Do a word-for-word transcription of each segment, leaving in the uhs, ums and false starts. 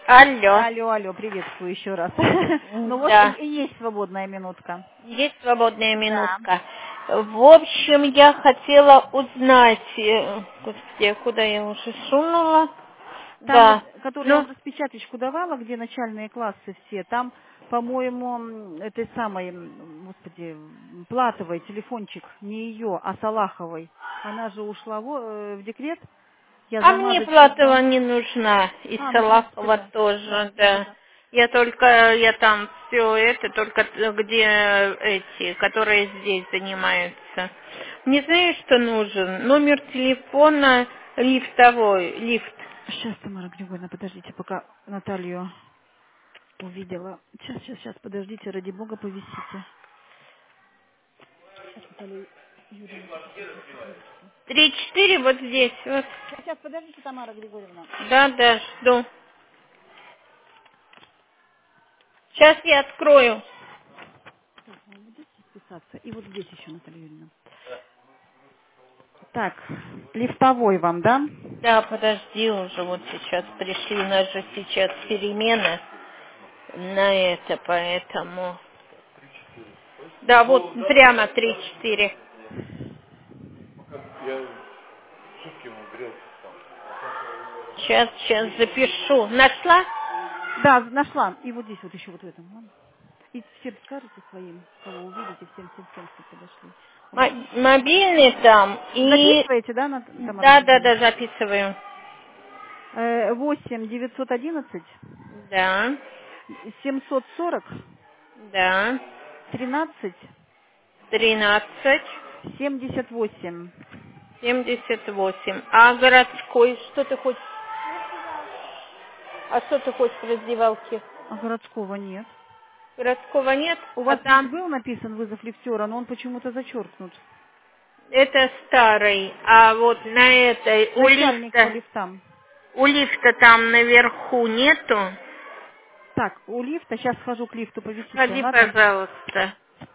Алло. Алло, алло, приветствую еще раз. Ну вот Да. и есть свободная минутка. Есть свободная Да. минутка. В общем, я хотела узнать, э, господи, куда я уже сунула? Там вот, Да. который я Ну, вам распечаточку давала, где начальные классы все, там, по-моему, м, этой самой, м, господи, м, Платовой телефончик, не ее, а Салаховой. Она же ушла в, э, в декрет. Я а мне замазочку Платова дам. не нужна. И А, ну значит Салахова это, да, тоже, да, да. да. Я только, я там все это, только т- где эти, которые здесь занимаются. Не знаю, что нужен. Номер телефона лифтовой, лифт. Сейчас, Тамара Григорьевна, подождите, пока Наталью увидела. Сейчас, сейчас, сейчас, подождите, ради бога, повисите. Сейчас, Наталья Юрьевна, только сейчас, секундочку. Три-четыре вот здесь, вот. Сейчас, сейчас, подождите, Тамара Григорьевна. Да, да, жду. Сейчас я открою. Так, а вот здесь подписаться. И вот здесь еще, Наталья Юрьевна. Так, лифтовой вам, да? Да, подожди уже, вот сейчас пришли, у нас же сейчас перемена на это, поэтому... Да, вот прямо три-четыре. Сейчас, сейчас запишу. Нашла? Да, нашла. И вот здесь вот еще вот в этом. Ладно? И всем скажете своим, кого увидите, всем-всем-всем, чтобы подошли. Вот. Мо- Мобильный там и... Записываете, да, Нат- Тамара Да, да, Григорьевна? да, записываю. Э, восемь девятьсот одиннадцать Да, семьсот сорок да. тринадцать Тринадцать. семьдесят восемь. Семьдесят восемь. А городской, что ты хочешь? А что ты хочешь в раздевалке? А городского нет. Городского нет, У а вас здесь там был написан вызов лифтера, но он почему-то зачеркнут. это старый, а вот на этой у Начальник по лифта, лифтам. у лифта там наверху нету. Так, у лифта, сейчас схожу к лифту, повисите, Сходи, ладно? пожалуйста.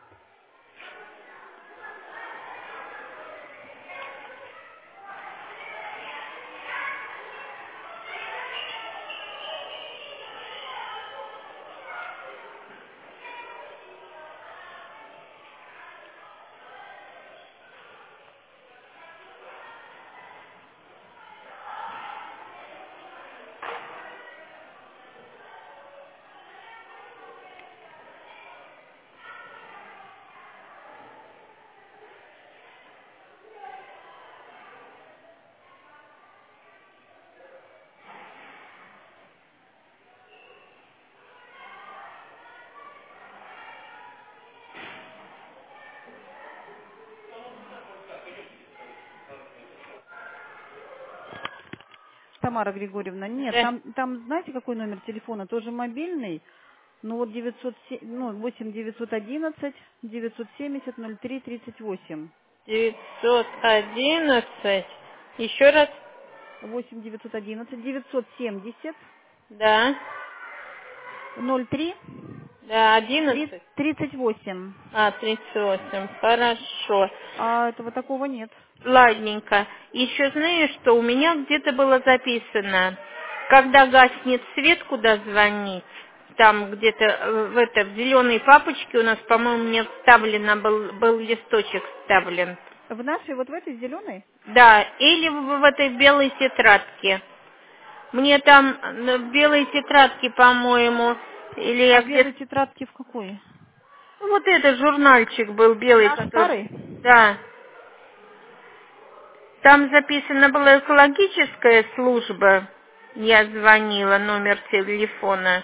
Тамара Григорьевна, нет, Да. там, там знаете, какой номер телефона? Тоже мобильный, ну вот девятьсот, ну, восемь девятьсот одиннадцать девятьсот семьдесят ноль три тридцать восемь. девятьсот одиннадцать. Еще раз. восемь девятьсот одиннадцать девятьсот семьдесят Да. ноль три Да, одиннадцать. тридцать восемь. А, тридцать восемь. Хорошо. А этого такого нет. Ладненько. Еще знаешь, что у меня где-то было записано, когда гаснет свет, куда звонить. Там где-то э, в это в зеленой папочке у нас, по-моему, мне вставлено был, был листочек вставлен. В нашей, вот в этой зеленой? Да, или в, в этой белой тетрадке. Мне там э, в белой тетрадке, по-моему, или А я в белой где-то... тетрадке в какой? Ну, вот этот журнальчик был белый, Наш который... старый? Да. Там записана была экологическая служба. Я звонила, номер телефона.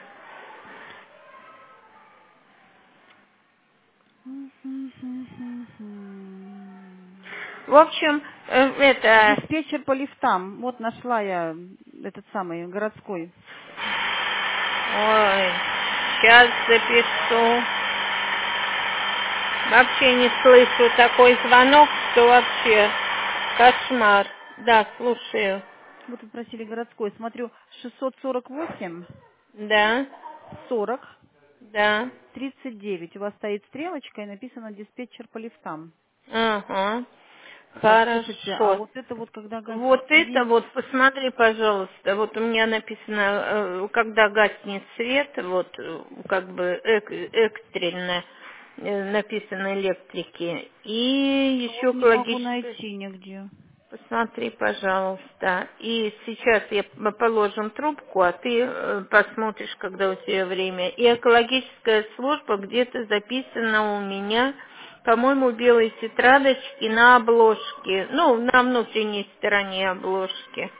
В общем, э, это... Диспетчер по лифтам. Вот нашла я этот самый городской. Ой, сейчас запишу. Вообще не слышу такой звонок, что вообще кошмар. Да, слушаю. Вот вы просили городской. Смотрю, шестьсот сорок восемь Да, сорок да. тридцать девять. У вас стоит стрелочка и написано диспетчер по лифтам. Ага. Так, слушайте, а Хорошо. вот это вот когда гаснет Вот это свет, вот, посмотри, пожалуйста, вот у меня написано, э, когда гаснет свет, вот э, как бы эк- экстренно э, написано электрики, и а еще вот не могу экологическое. найти нигде. Посмотри, пожалуйста. И сейчас я п- положим трубку, а ты э, посмотришь, когда у тебя время. И экологическая служба где-то записана у меня, по-моему, белой тетрадочки на обложке. Ну, на внутренней стороне обложки.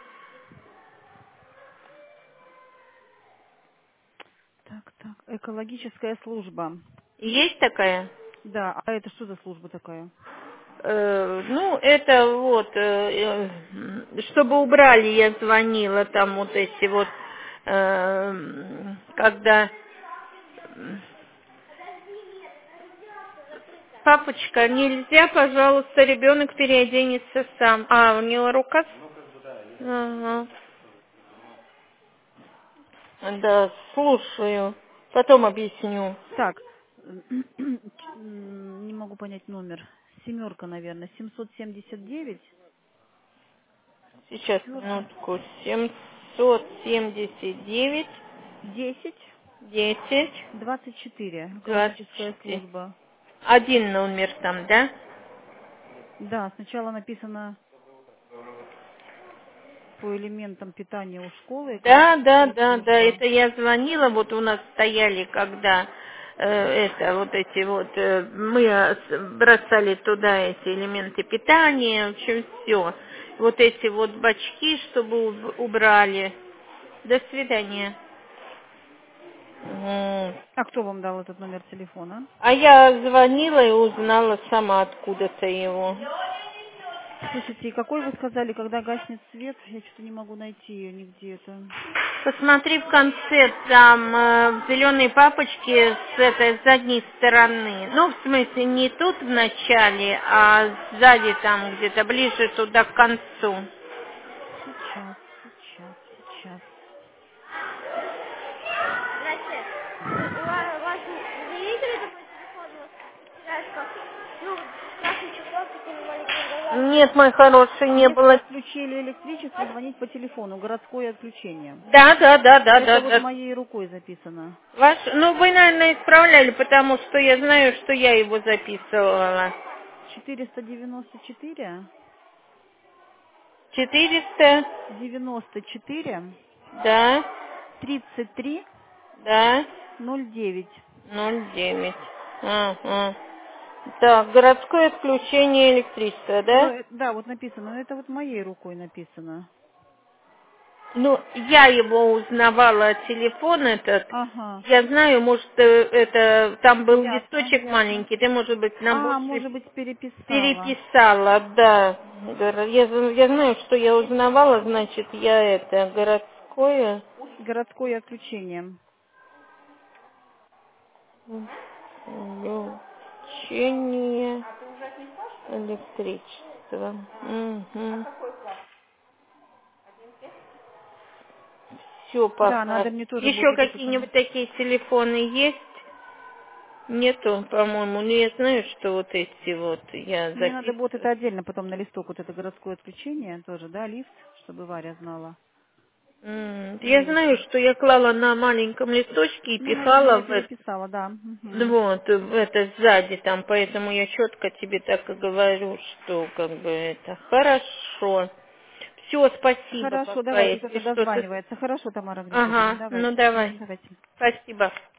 Так, так, экологическая служба. Есть такая? Да, а это что за служба такая? Э, ну, это вот, э, э, чтобы убрали, я звонила, там вот эти вот, э, когда папочка, нельзя, пожалуйста, ребенок переоденется сам. А, у него рука? Ага. Да, слушаю. Потом объясню. Так, м, не могу понять номер. Семерка, наверное, семьсот семьдесят девять. Сейчас, Четвертый. минутку. семьсот семьдесят девять, Десять. десять, Двадцать четыре. двадцать Экологическая четыре. служба. Один номер там, да? Да, сначала написано по элементам питания у школы Да, да, экологическая да, да, служба. это я звонила, вот у нас стояли, когда э, это, вот эти вот, э, мы э, с- бросали туда эти элементы питания, в общем, все. Вот эти вот бачки, чтобы уб- убрали. До свидания. М. А кто вам дал этот номер телефона? А я звонила и узнала сама откуда-то его. Слушайте, и какой вы сказали, когда гаснет свет? Я что-то не могу найти ее нигде это. Посмотри в конце, там э, в зеленой папочке с этой задней стороны. Ну, в смысле, не тут в начале, а сзади там где-то ближе туда к концу. Сейчас, сейчас, сейчас. Здрасте. У ва- у вас не видели такой телефон? Вот, знаешь, как, ну, красный чехол с такими маленькими глазами. Нет, мой хороший, не Если было. отключили электричество, звонить по телефону. Городское отключение. Да, да, да, да, да, Это вот да. моей рукой записано. Ваш, ну, вы, наверное, исправляли, потому что я знаю, что я его записывала. четыреста девяносто четыре Четыреста, девяносто четыре да, тридцать три да, ноль девять. ноль девять. Ага. Так, городское отключение электричества, Ну, да? э, да, вот написано. Но это вот моей рукой написано. Ну, я его узнавала, телефон этот. Ага. Я знаю, может, э, это там был Ясно, листочек ясно. маленький, ты, может быть, нам А, больше может быть, переписала. переписала, да. Горо- Я, з- я знаю, что я узнавала, значит, я это, городское Городское отключение. включение электричества. Угу. Все Да, пока. надо мне тоже Еще будет вот это. какие-нибудь такие телефоны есть? Нету, по-моему. Ну, я знаю, что вот эти вот я Мне надо будет записываю. это отдельно потом на листок, вот это городское отключение тоже, да, лифт, чтобы Варя знала. М, Я Вот. знаю, что я клала на маленьком листочке и Ну, наверное, пихала я в это, переписала, да. Мгм. вот, в это сзади там, поэтому я четко тебе так и говорю, что как бы это хорошо. Все, спасибо Хорошо, пока, давайте, кто-то если что-то... дозванивается. Хорошо, Тамара Григорьевна, Ага, давайте. ну давай. Мгм, давайте. Спасибо.